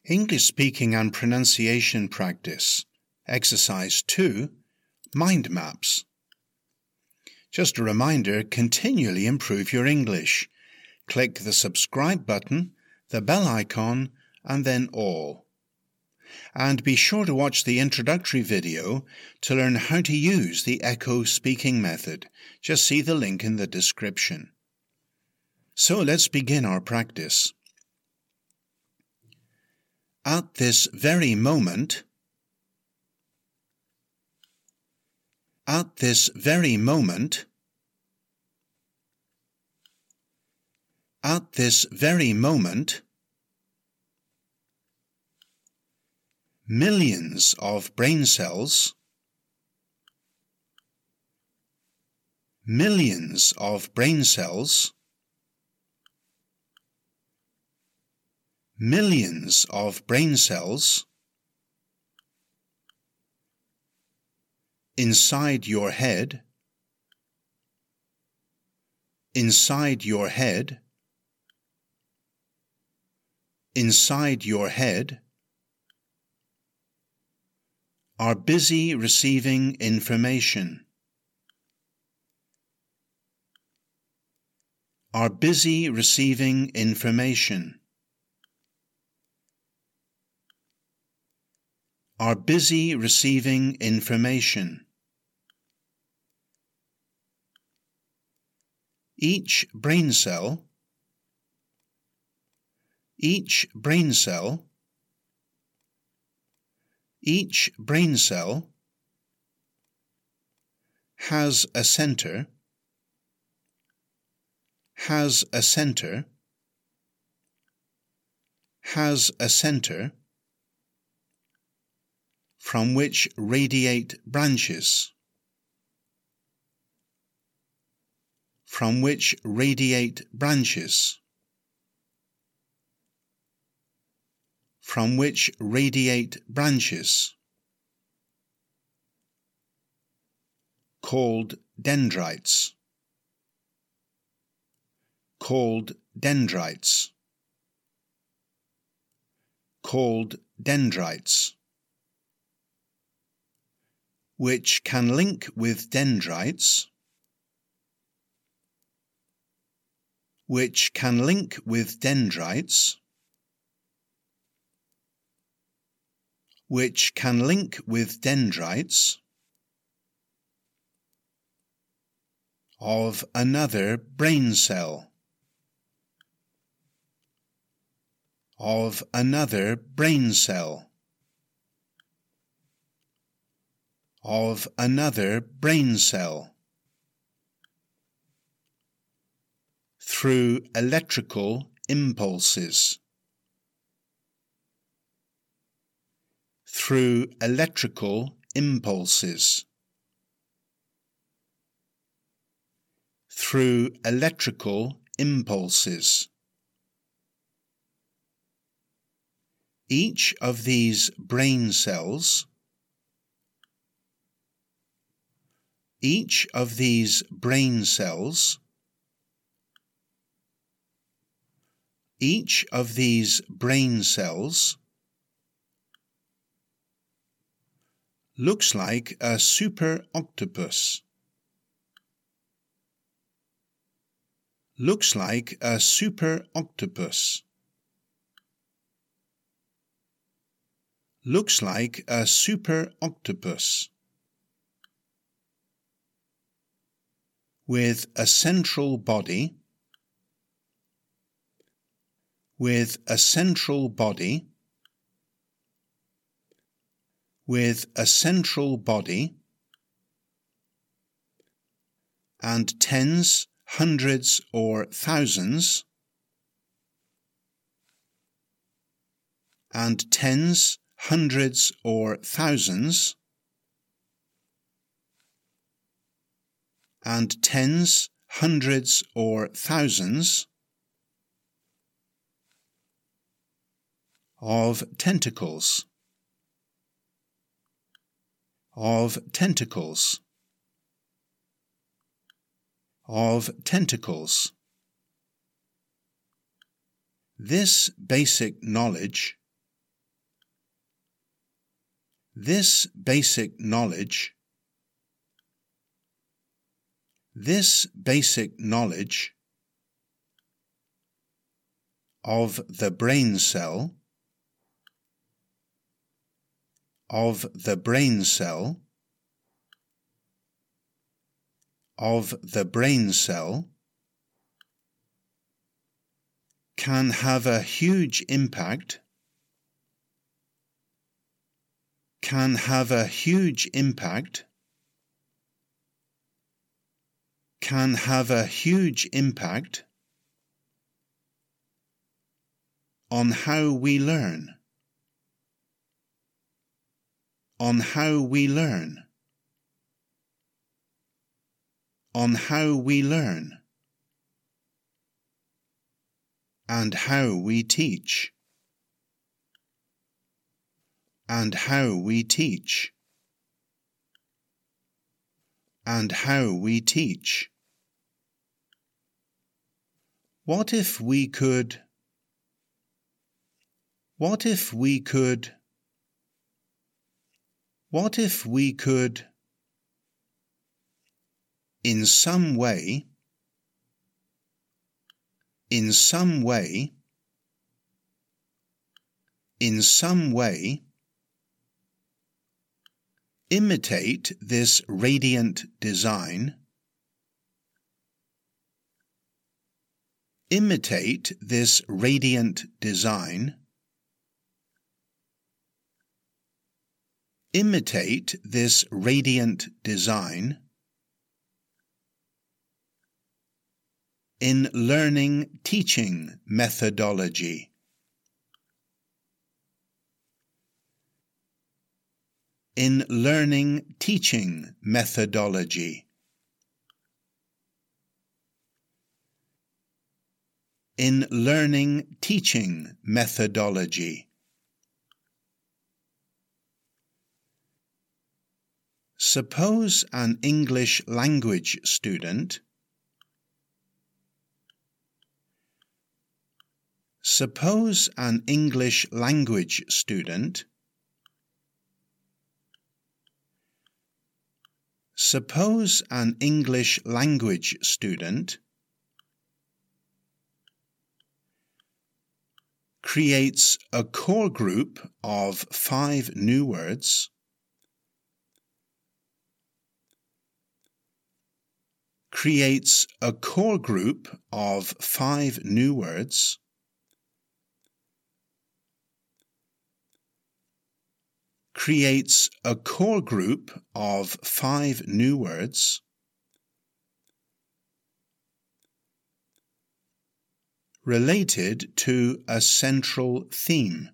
English speaking and pronunciation practice. Exercise 2, Mind Maps. Just a reminder, continually improve your English. Click the subscribe button, the bell icon, and then all. And be sure to watch the introductory video to learn how to use the echo speaking method. Just see the link in the description. So let's begin our practice. At this very moment, at this very moment, at this very moment, millions of brain cells, millions of brain cells, millions of brain cells inside your head, inside your head, inside your head, are busy receiving information, are busy receiving information, are busy receiving information. Each brain cell, each brain cell, each brain cell has a center, has a center, has a center from which radiate branches, from which radiate branches, from which radiate branches, called dendrites, called dendrites, called dendrites, which can link with dendrites, which can link with dendrites, which can link with dendrites of another brain cell, of another brain cell, of another brain cell, through electrical impulses, through electrical impulses, through electrical impulses. Each of these brain cells, each of these brain cells, each of these brain cells looks like a super octopus, looks like a super octopus, looks like a super octopus, with a central body, with a central body, with a central body, and tens, hundreds, or thousands, and tens, hundreds, or thousands, and tens, hundreds, or thousands of tentacles, of tentacles, of tentacles. This basic knowledge This basic knowledge of the brain cell can have a huge impact on how we learn and how we teach What if we could in some way imitate this radiant design in learning teaching methodology. In learning teaching methodology. Suppose an English language student creates a core group of 5 new words related to a central theme.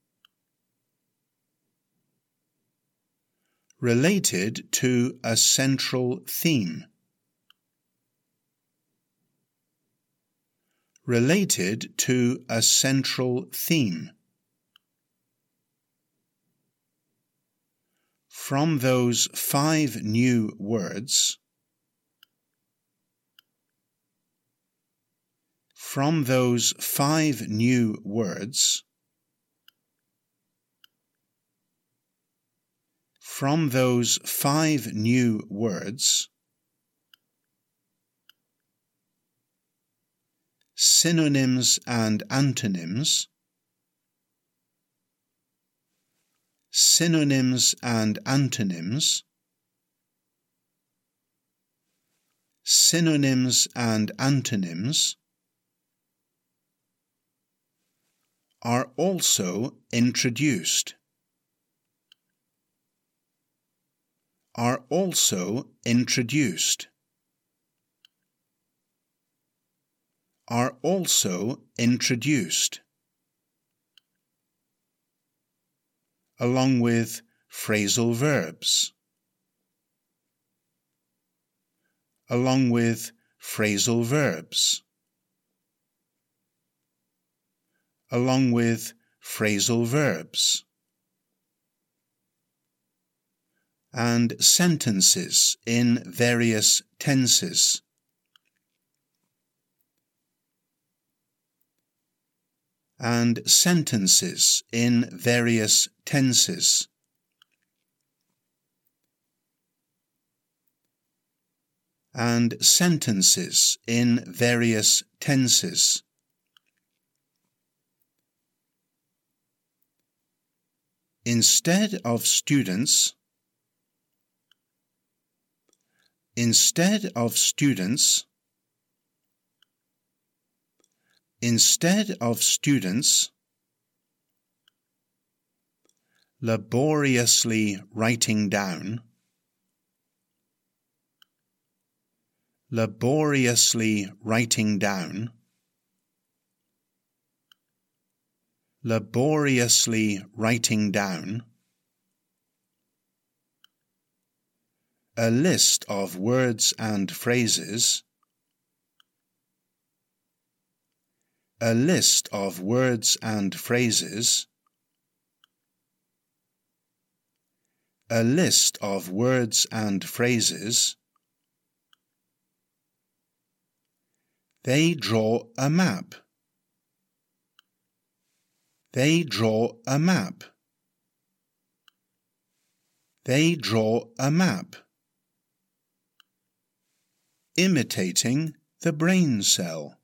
From those 5 new words, synonyms and antonyms, are also introduced. Along with phrasal verbs. And sentences in various tenses. and sentences in various tenses. Instead of students, instead of students, instead of students, laboriously writing down, laboriously writing down, laboriously writing down, a list of words and phrases, a list of words and phrases, a list of words and phrases. They draw a map. They draw a map. They draw a map. Imitating the brain cell.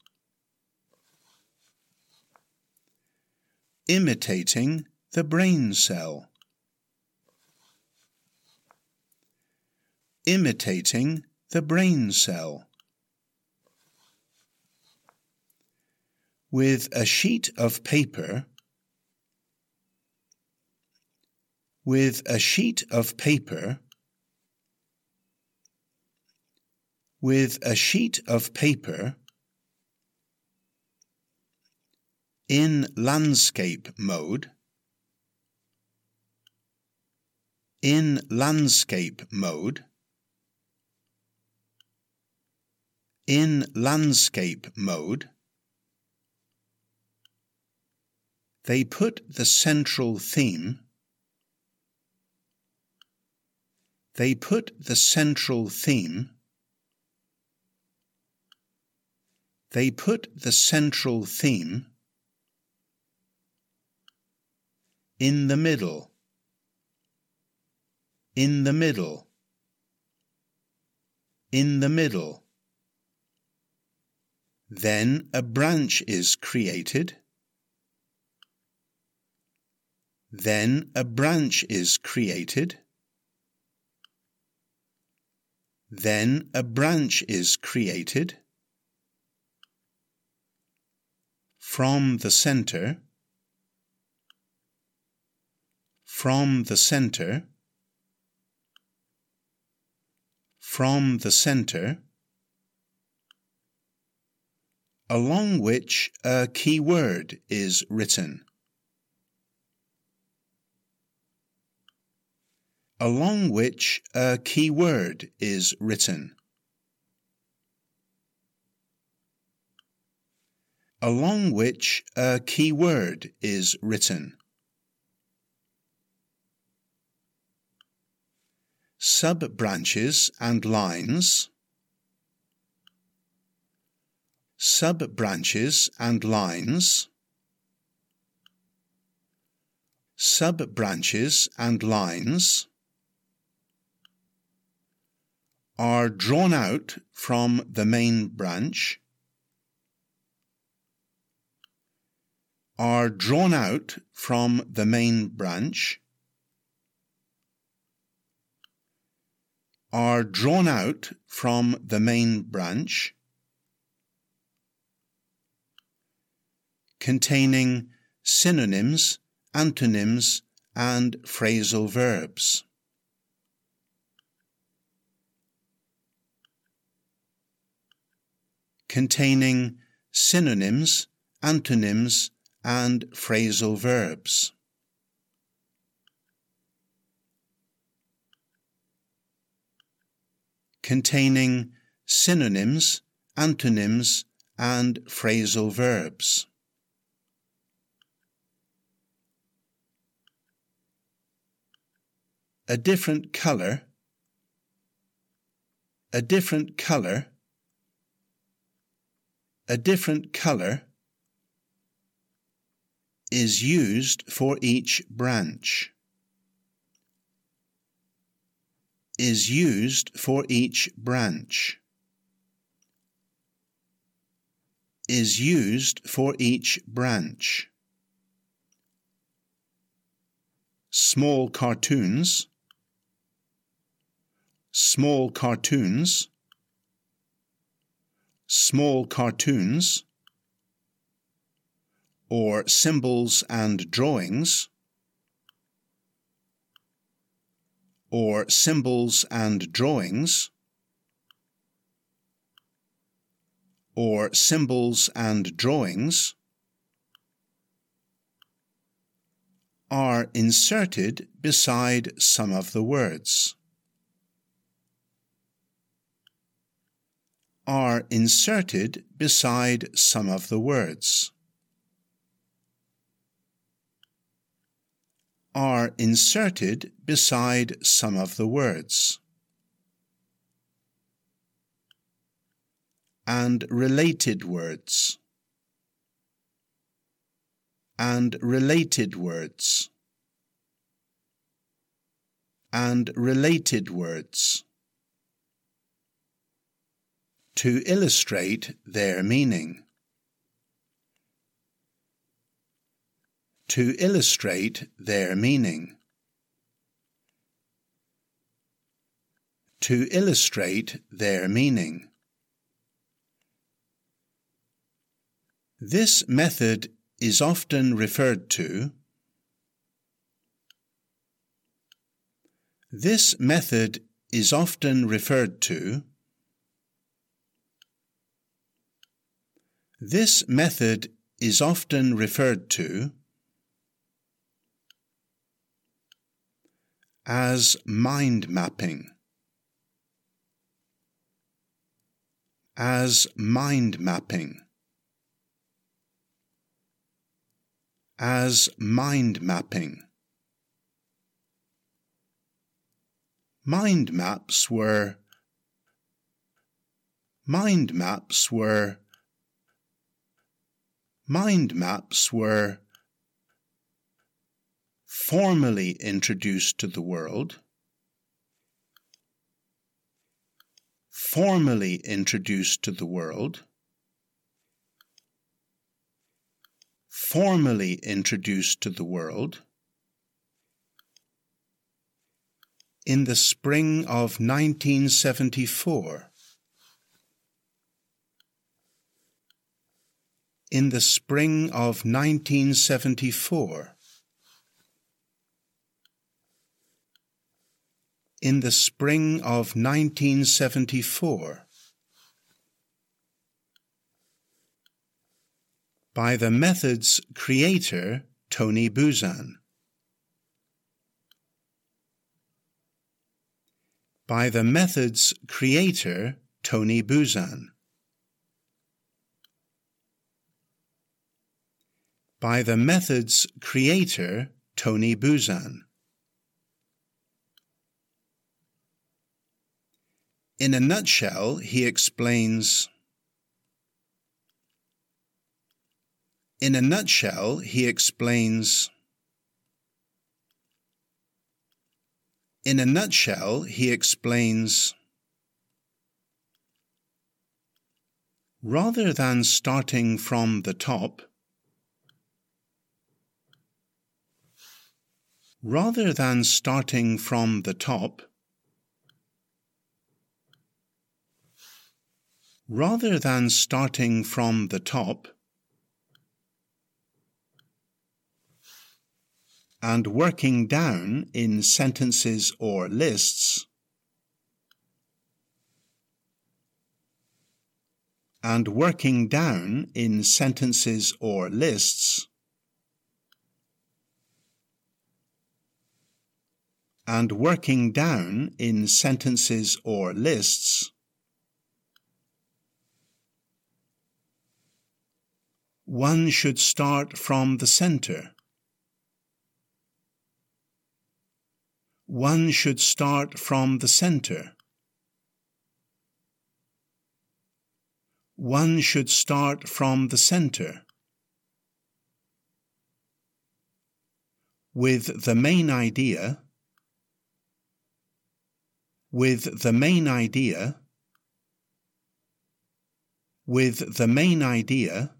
Imitating the brain cell. Imitating the brain cell. With a sheet of paper, with a sheet of paper, with a sheet of paper, in landscape mode, in landscape mode, in landscape mode, they put the central theme, they put the central theme, they put the central theme in the middle, in the middle, in the middle. Then a branch is created. Then a branch is created. Then a branch is created. From the center, from the center, from the center, along which a key word is written. Along which a key word is written. Along which a key word is written. Sub-branches and lines, sub-branches and lines, sub-branches and lines are drawn out from the main branch, are drawn out from the main branch, are drawn out from the main branch, containing synonyms, antonyms, and phrasal verbs. Containing synonyms, antonyms, and phrasal verbs. Containing synonyms, antonyms, and phrasal verbs. A different color, a different color, a different color is used for each branch. Is used for each branch. is used for each branch. Small cartoons, small cartoons, small cartoons, or symbols and drawings, or symbols and drawings, or symbols and drawings, are inserted beside some of the words. Are inserted beside some of the words. Are inserted beside some of the words. And related words. And related words. And related words. To illustrate their meaning. To illustrate their meaning. To illustrate their meaning. This method is often referred to. This method is often referred to. This method is often referred to as mind mapping. As mind mapping. As mind mapping. Mind maps were formally introduced to the world. Formally introduced to the world. Formally introduced to the world. In the spring of 1974. In the spring of 1974. In the spring of 1974. By the method's creator, Tony Buzan. By the method's creator, Tony Buzan. By the method's creator, Tony Buzan. In a nutshell, he explains. In a nutshell, he explains. In a nutshell, he explains. Rather than starting from the top, rather than starting from the top, rather than starting from the top, and working down in sentences or lists, and working down in sentences or lists, and working down in sentences or lists, one should start from the center. One should start from the center. One should start from the center. With the main idea. With the main idea. with the main idea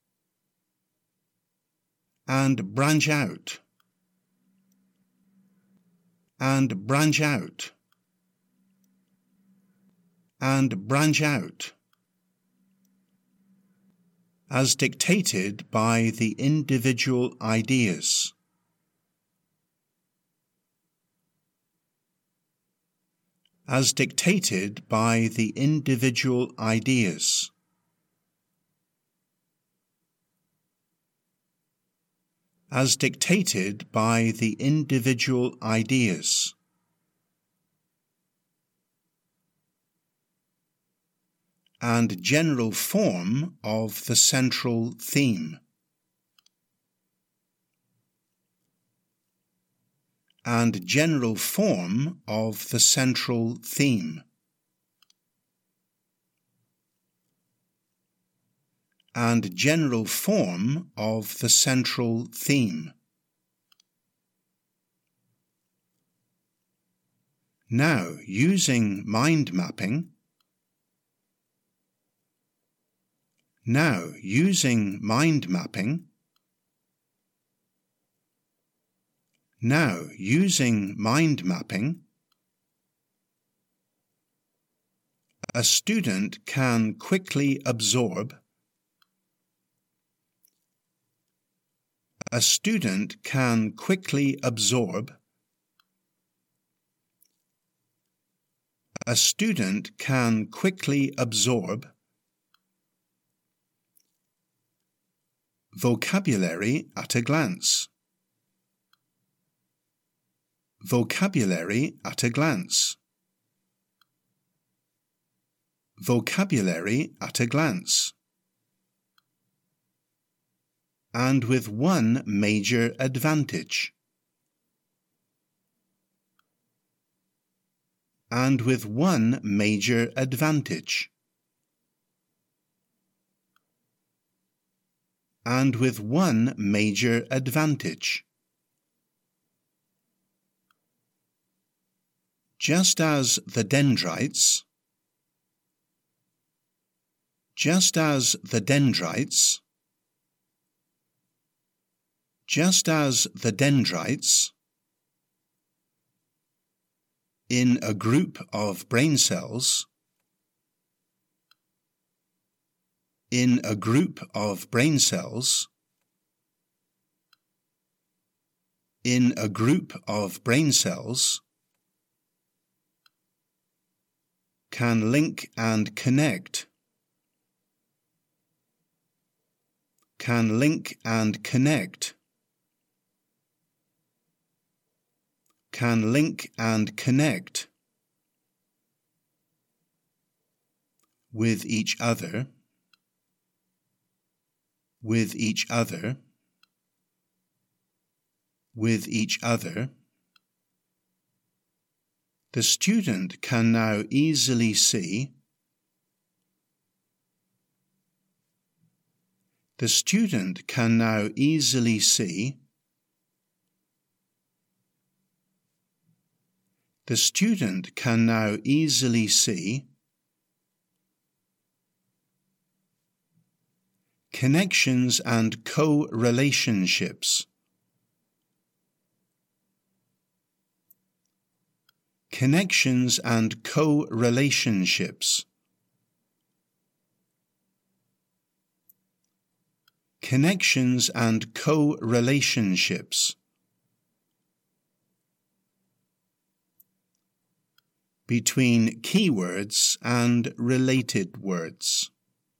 and branch out, and branch out, and branch out, as dictated by the individual ideas. As dictated by the individual ideas. As dictated by the individual ideas. And general form of the central theme. And general form of the central theme. And general form of the central theme. Now, using mind mapping. Now, using mind mapping. Now, using mind mapping, a student can quickly absorb. A student can quickly absorb. A student can quickly absorb vocabulary at a glance. Vocabulary at a glance. Vocabulary at a glance. And with one major advantage. And with one major advantage. And with one major advantage. Just as the dendrites, just as the dendrites, just as the dendrites, in a group of brain cells, in a group of brain cells, in a group of brain cells, can link and connect, can link and connect, can link and connect with each other, with each other, with each other. The student can now easily see. The student can now easily see. The student can now easily see connections and co-relationships. Connections and co-relationships. Connections and co-relationships. Between keywords and related words.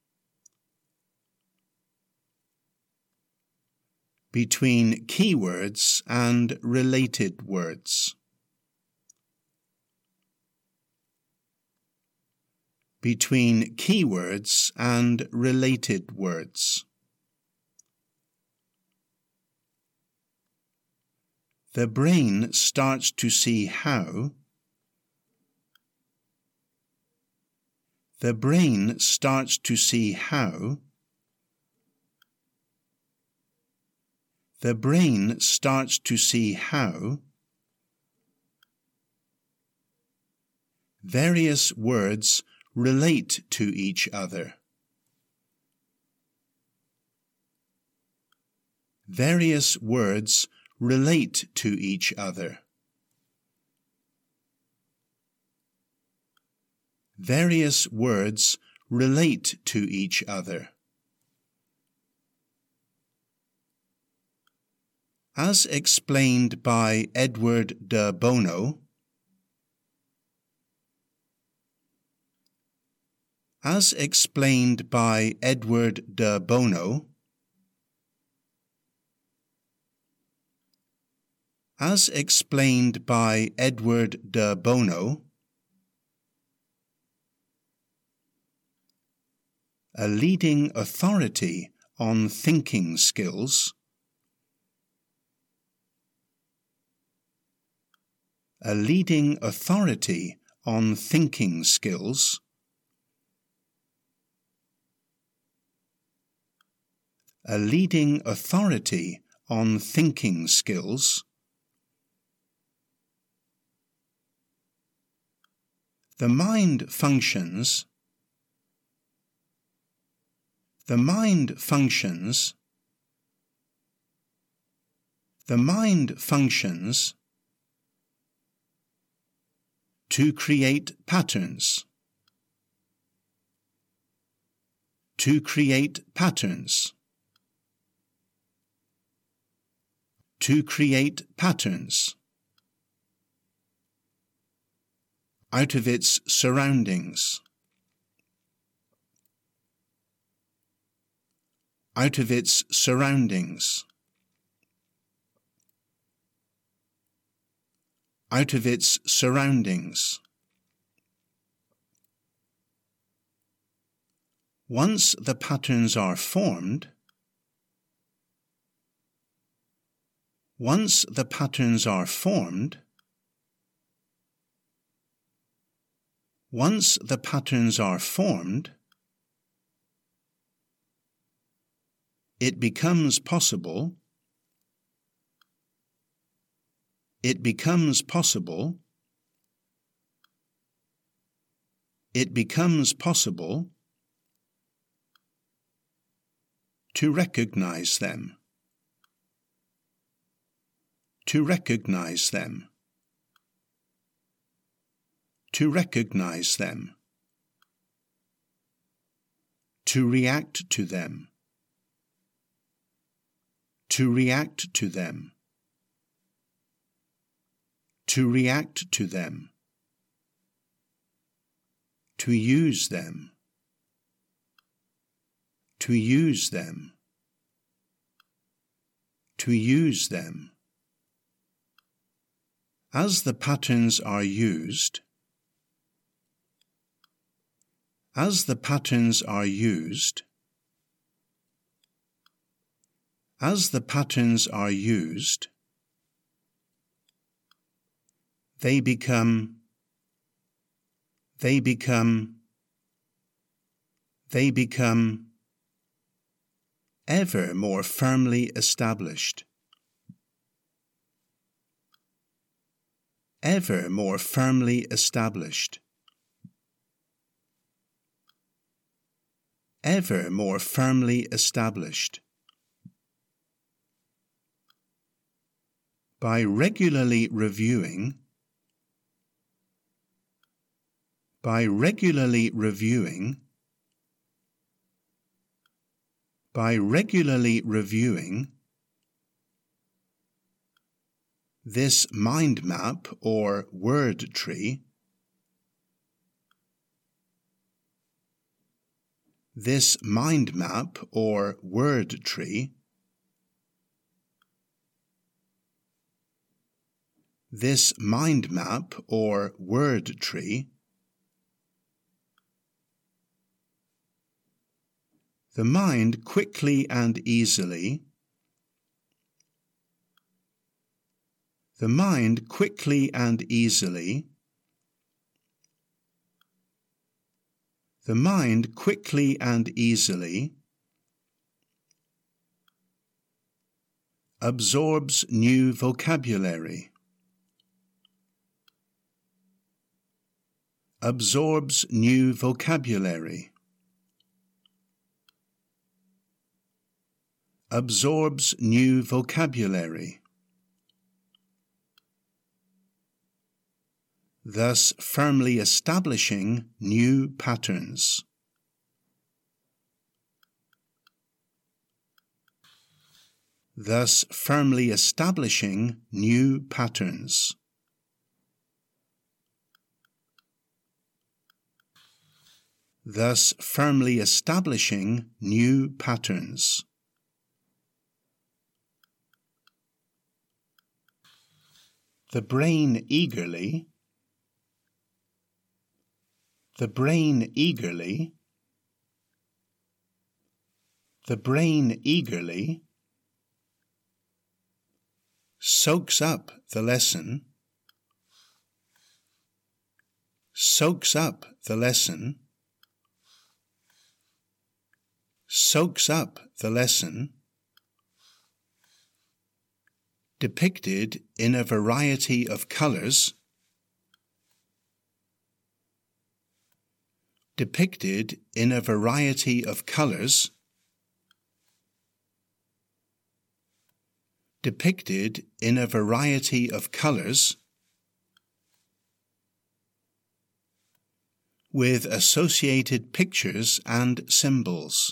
Between keywords and related words. Between keywords and related words. The brain starts to see how. The brain starts to see how. The brain starts to see how various words relate to each other. Various words relate to each other. Various words relate to each other. As explained by Edward de Bono, as explained by Edward de Bono, as explained by Edward de Bono, a leading authority on thinking skills, a leading authority on thinking skills, a leading authority on thinking skills, the mind functions, the mind functions, the mind functions to create patterns, to create patterns, to create patterns, out of its surroundings, out of its surroundings, out of its surroundings. Once the patterns are formed, once the patterns are formed, once the patterns are formed, it becomes possible, it becomes possible, it becomes possible to recognize them, to recognize them, to recognize them, to react to them, to react to them, to react to them, to use them, to use them, to use them. As the patterns are used, as the patterns are used, as the patterns are used, they become ever more firmly established, ever more firmly established, ever more firmly established. By regularly reviewing, by regularly reviewing, by regularly reviewing this mind map or word tree, this mind map or word tree, this mind map or word tree, the mind quickly and easily, the mind quickly and easily, the mind quickly and easily absorbs new vocabulary, absorbs new vocabulary, absorbs new vocabulary, thus firmly establishing new patterns. Thus firmly establishing new patterns. Thus firmly establishing new patterns. The brain eagerly. The brain eagerly. The brain eagerly soaks up the lesson. Soaks up the lesson. Soaks up the lesson, depicted in a variety of colors, depicted in a variety of colors, depicted in a variety of colors, with associated pictures and symbols.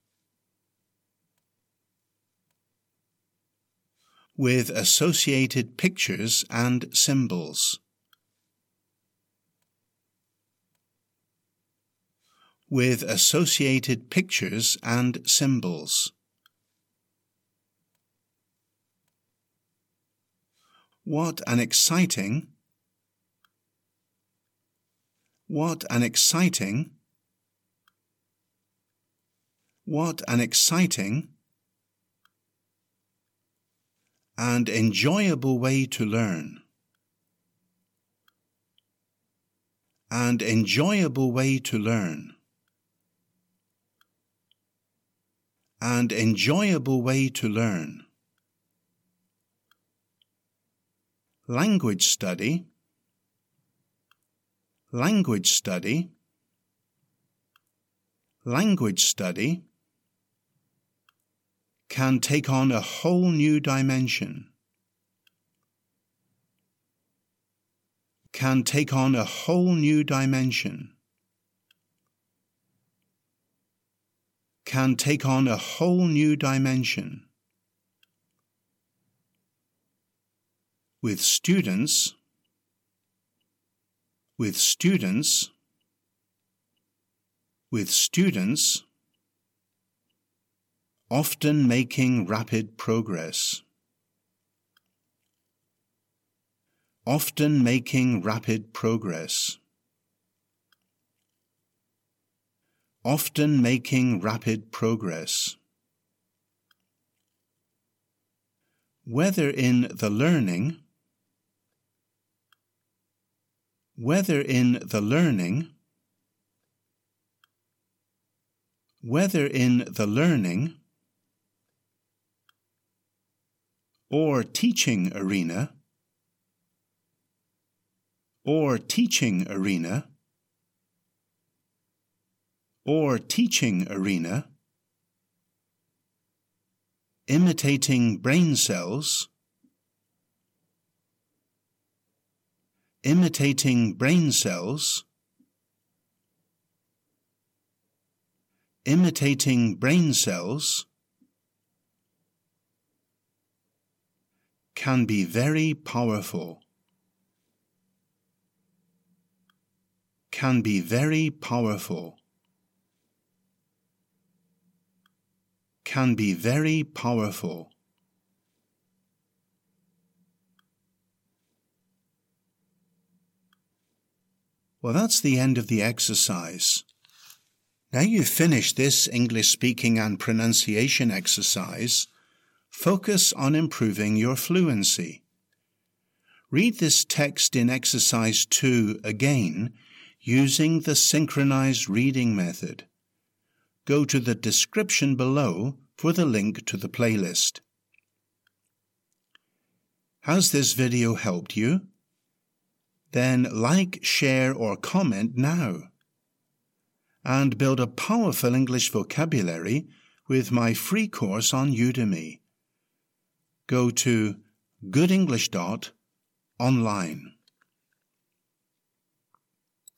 With associated pictures and symbols. With associated pictures and symbols. What an exciting, what an exciting, what an exciting and enjoyable way to learn. And enjoyable way to learn. And enjoyable way to learn. Language study. Language study. Language study can take on a whole new dimension. Can take on a whole new dimension. Can take on a whole new dimension. With students, with students, with students, often making rapid progress. Often making rapid progress. Often making rapid progress. Whether in the learning, whether in the learning, whether in the learning, or teaching arena, or teaching arena, or teaching arena, imitating brain cells, imitating brain cells, imitating brain cells, can be very powerful. Can be very powerful. Can be very powerful. Well, that's the end of the exercise. Now you've finished this English speaking and pronunciation exercise, focus on improving your fluency. Read this text in exercise 2 again using the synchronized reading method. Go to the description below for the link to the playlist. Has this video helped you? Then like, share or comment now. And build a powerful English vocabulary with my free course on Udemy. Go to goodenglish.online.